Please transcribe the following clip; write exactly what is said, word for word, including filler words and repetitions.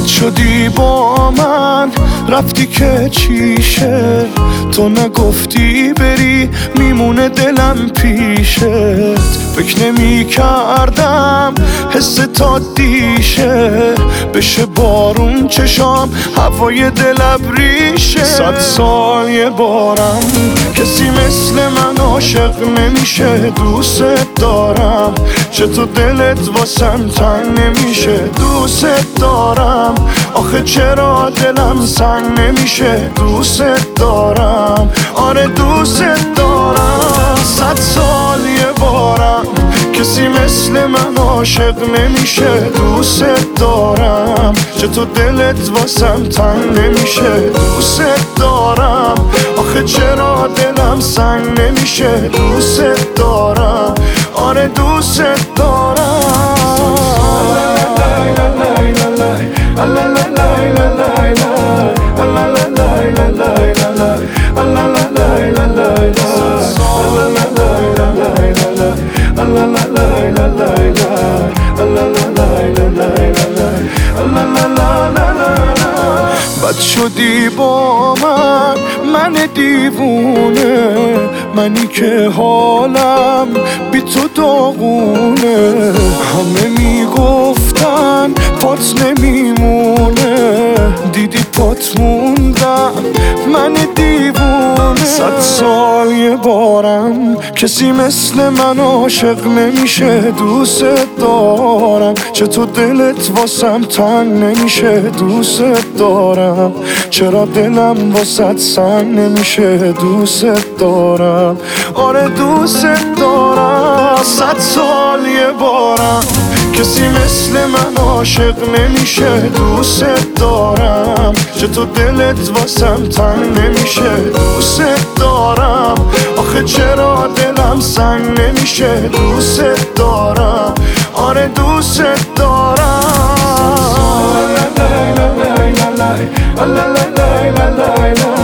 بد شدی با من، رفتی که چیشه، تو نگفتی بری میمونه دلم پیشت. فکر نمی کردم حس تا دیشه، بشه بارون چشام هوای دل ابریشه. صد سال یه بارم کسی مثل من عاشق نمیشه. دوست دارم چطور دلت واسم تنگ نمیشه. دوست دارم آخه چرا دلم سنگ نمیشه. دوست دارم آره دوست دارم. صد سال یه بارم کسی مثل من عاشق نمیشه. دوست دارم چطور دلت واسم تنگ نمیشه. دوست دارم آخه چرا دلم سنگ نمیشه. دوست دارم آره دوست دارم. بد شدی با من، من دیوونه، منی که حالم بی تو داغونه. همه میگفتن پات نمیمونه، دیدی پات موندم من دیوونه. صد سال یه بارم کسی مثل من عاشق نمیشه. دوست دارم چطور دلت واسم تنگ نمیشه. دوست دارم چرا دلم واسط سنگ نمیشه. دوست دارم آره دوست دارم. صد سال یه بارم کسی مثل من عاشق نمیشه. دوست دارم چطور دلت واسم تنگ نمیشه. دوست دارم آخه چرا دلم سنگ نمیشه. دوست دارم آره دوست دارم.